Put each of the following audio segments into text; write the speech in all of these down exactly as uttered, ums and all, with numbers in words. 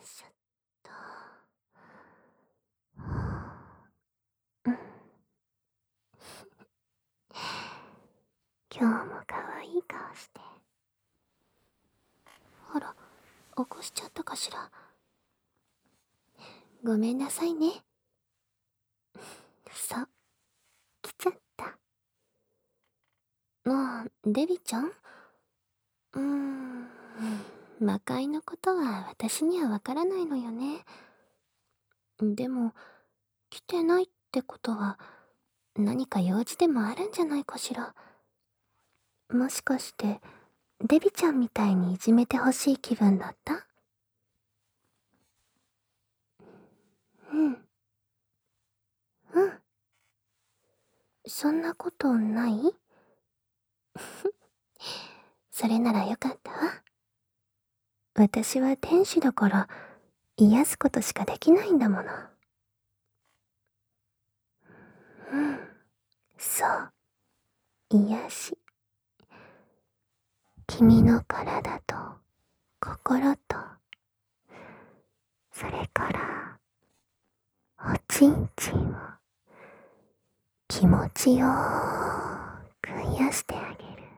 しょっと。うん。今日も可愛い顔して。あら、起こしちゃったかしら。ごめんなさいね。そう、来ちゃった。もう、デビちゃん？うーん、魔界のことは私にはわからないのよね。でも、来てないってことは、何か用事でもあるんじゃないかしら。もしかして、デビちゃんみたいにいじめてほしい気分だった？うん。うん。そんなことない？それならよかったわ。私は天使だから、癒すことしかできないんだもの。うん。そう。癒し。君の体と、心と、それから、おちんちんを、気持ちよーく癒してあげる。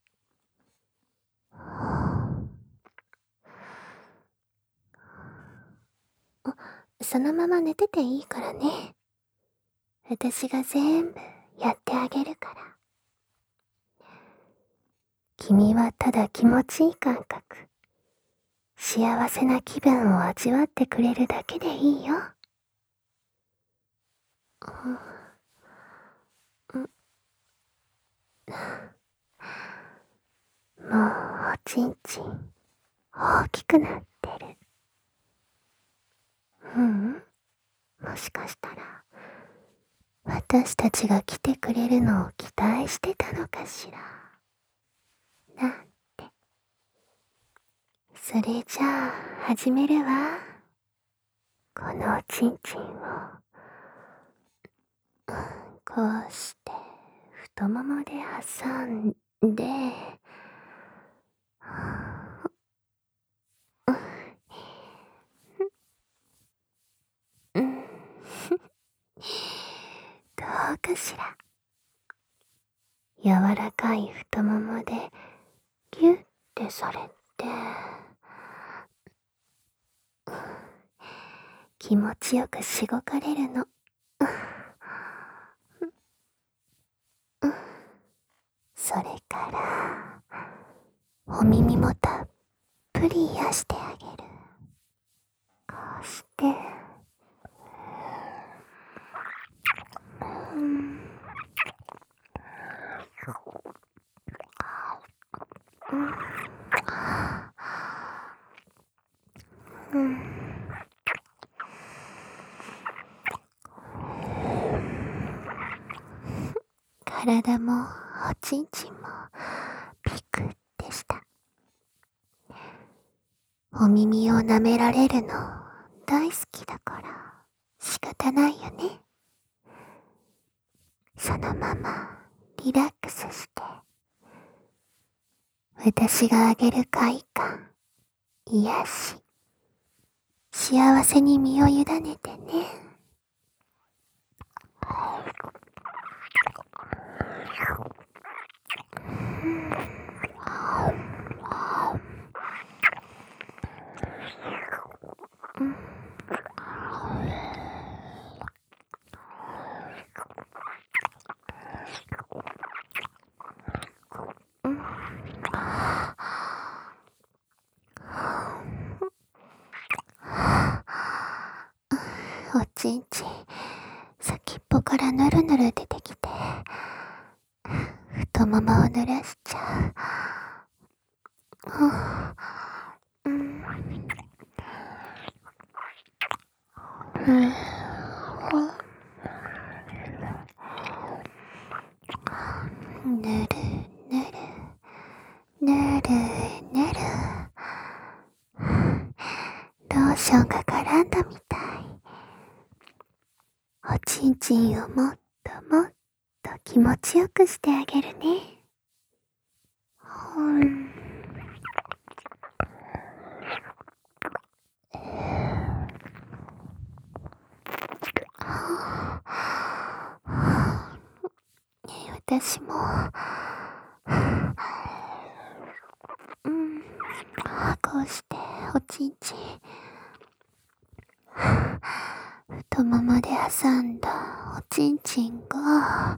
あ、そのまま寝てていいからね。私が全部やってあげるから。君はただ気持ちいい感覚、幸せな気分を味わってくれるだけでいいよ。うん、もうおちんちん大きくなってる。うん、もしかしたら私たちが来てくれるのを期待してたのかしら。なんて。それじゃあ始めるわ。このおちんちんをこうして太ももで挟んで、うん、どうかしら。柔らかい太ももでギュッてされて、気持ちよくしごかれるの。それからお耳もたっぷり癒してあげる。こうして、うん、うん、体もおちんちんもピクってした。お耳を舐められるの大好きだから仕方ないよね。そのままリラックスして、私があげる快感、癒し、幸せに身を委ねてね。おちんちん先っぽからぬるぬる出てきて、太ももを濡らしちゃう。うん、うん、ぬるぬるぬるぬる、ローションが絡んだみたい。おちんちんをもっともっと気持ちよくしてあげるね。うん、 私も、うん、こうしておちんちん、太ももで挟んだおちんちんが、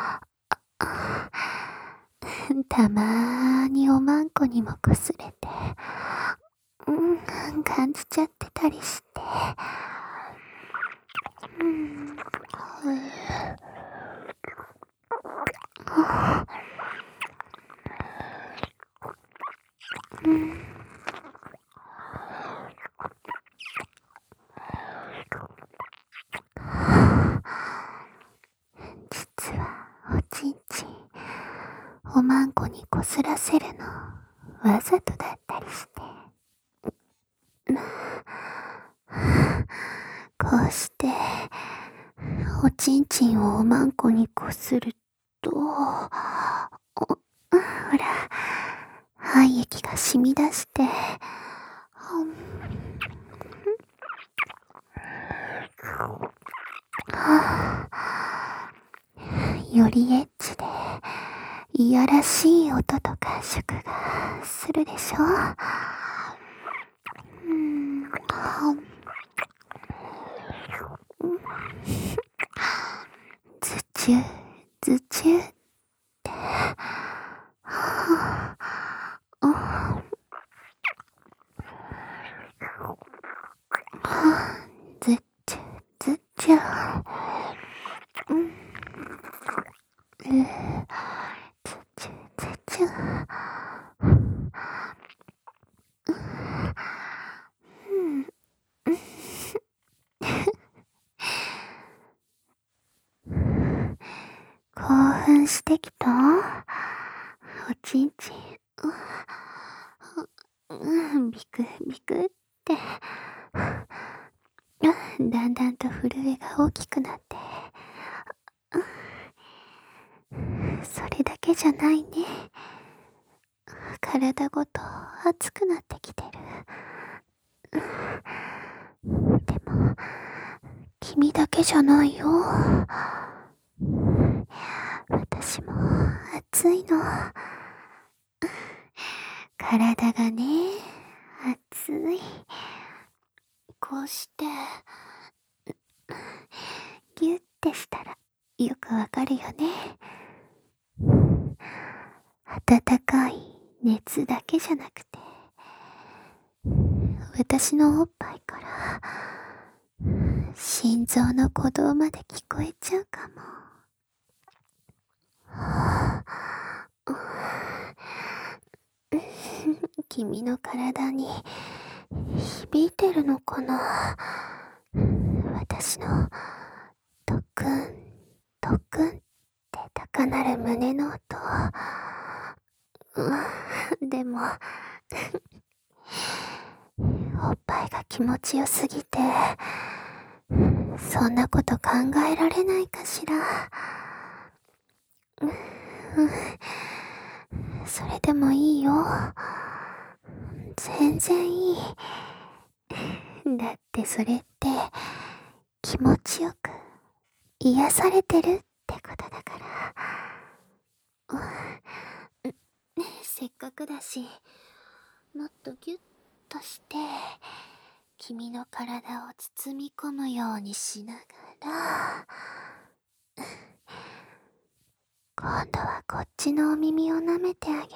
たまーにおまんこにも擦れて、うん、感じちゃってたりして、うん、うん、実はおちんちん、おまんこにこすらせるのわざとだったりして、こうしておちんちんをおまんこにこすると、おほら廃液が染み出して、はあ、よりエッチでいやらしい音と感触がするでしょ。うん、ズチュズチュって、はあ、はあ、ズチュズチュ、うん、うズチュズチュ、興奮してきたおちんちん、うん、ビクビクって、だんだんと震えが大きくなって、それだけじゃないね。体ごと熱くなってきてる。でも、君だけじゃないよ。私も熱いの。体がね、熱い。こうして、ギュッてしたらよくわかるよね。温かい熱だけじゃなくて、私のおっぱいから心臓の鼓動まで聞こえちゃうかも。君の体に響いてるのかな、私のドクンドクンって高鳴る胸の音。うん、でもおっぱいが気持ちよすぎて、そんなこと考えられないかしら。うん、それでもいいよ。全然いい。だってそれって気持ちよく癒されてるってことだから。うん、せっかくだし、もっとギュッとして君の体を包み込むようにしながら、今度はこっちのお耳を舐めてあげる。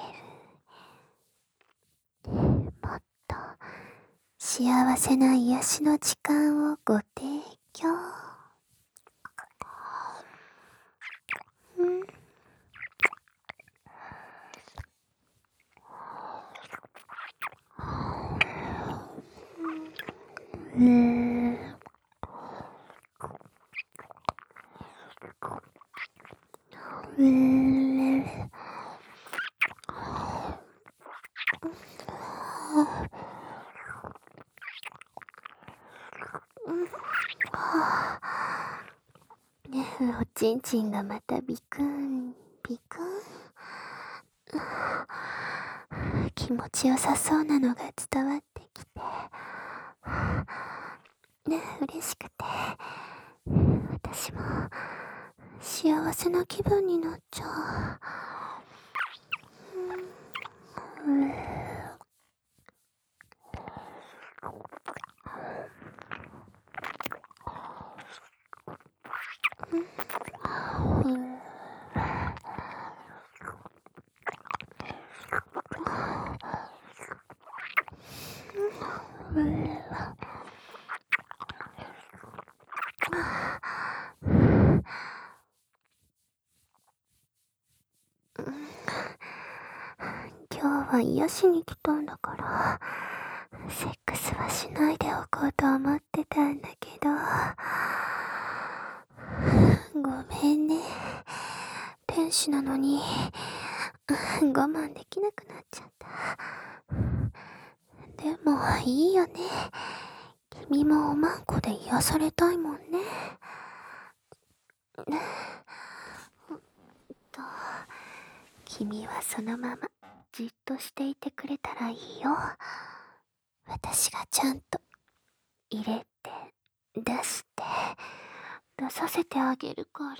もっと幸せな癒しの時間をご提供。うん、うん、うん、ね、おちんちんがまたビクンビクン、気持ちよさそうなのが伝わってきて、ね、嬉しくて私も幸せな気分になっちゃう。うん、うん、うん、今日は癒しに来たんだから、セックスはしないでおこうと思ってたんだけど、ごめんね。天使なのに、我慢できなくなっちゃった。でもいいよね。君もおまんこで癒されたいもんね。と、君はそのままじっとしていてくれたらいいよ。私がちゃんと入れて出して出させてあげるから。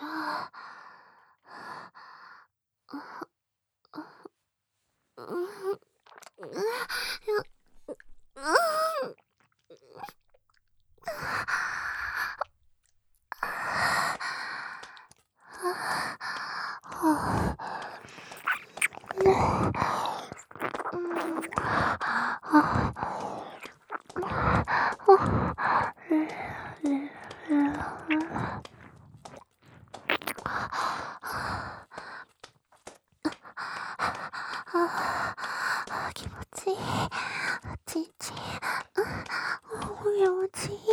うん、うん、気持ちいい。ちんちん。気持ちいい。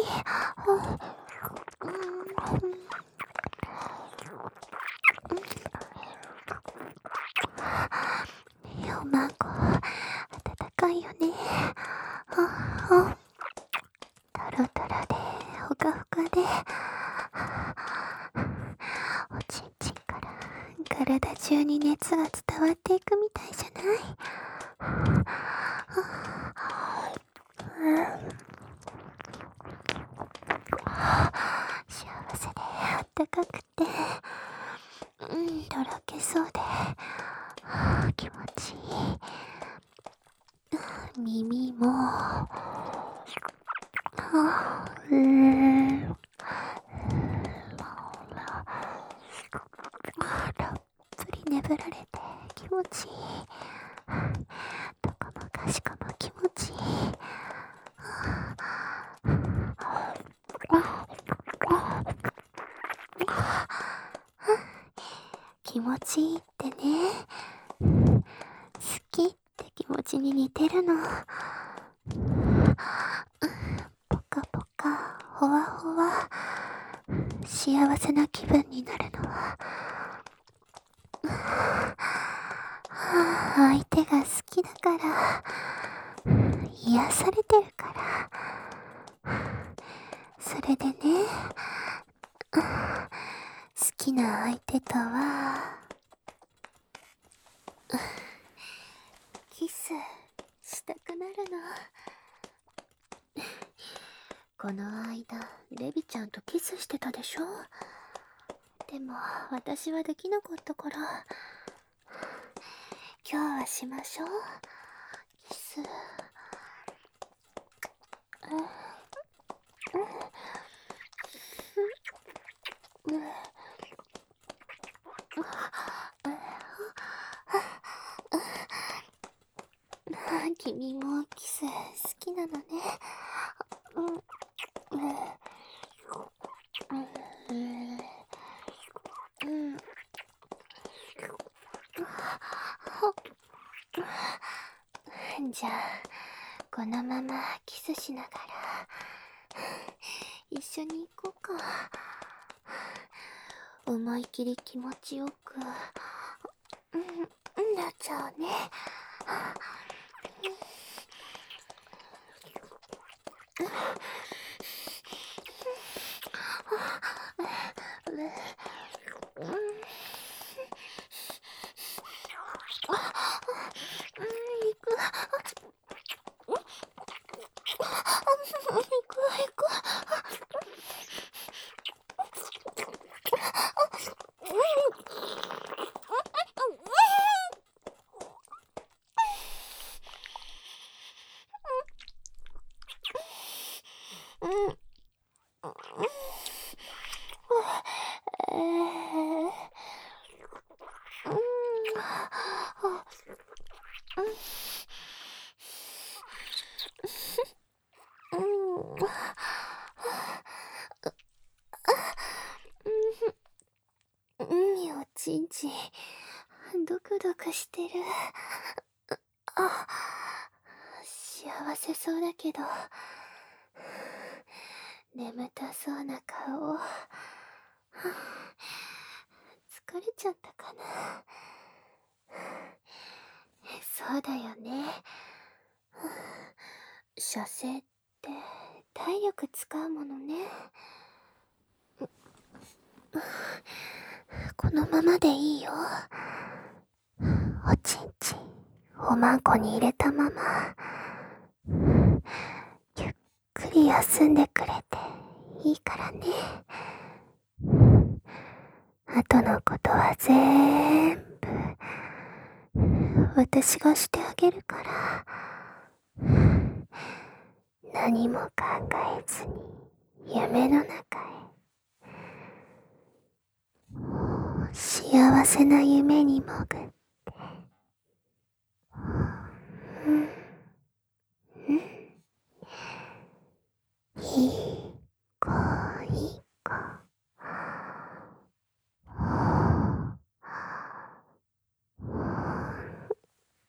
おまんこ、温かいよね。トロトロで、ほかほかで、おちんちんから体中に熱が伝わっていくみたいじゃない？幸せであったかくて、うん、とろけそうで、気持ちいい。耳も、うん、たっぷり眠られて気持ちいい。どこもかしこも気持ちいい。気持ちいいってね、好きって気持ちに似てるの。ポカポカ、ほわほわ、幸せな気分になるのは、相手が好きだから、癒されてるから。それでね、好きな相手とはキスしたくなるの。この間レビちゃんとキスしてたでしょ。でも私はできなかったから、今日はしましょう。キス。君もキス好きなのね。じゃあこのままキスしながら一緒に行こうか。思い切り気持ちよく、うん、なっちゃうね。 みおちんちん、ドクドクしてる。あ、幸せそうだけど、眠たそうな顔。疲れちゃったかな。そうだよね。射精って体力使うものね。このままでいいよ。おちんちんおまんこに入れたまま、ゆっくり休んでくれていいからね。あとのことはぜーんぶ私がしてあげるから、何も考えずに夢の中へ。幸せな夢に潜って、うん、うん、いい子いい子。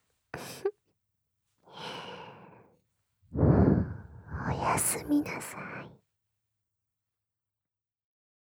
おやすみなさい。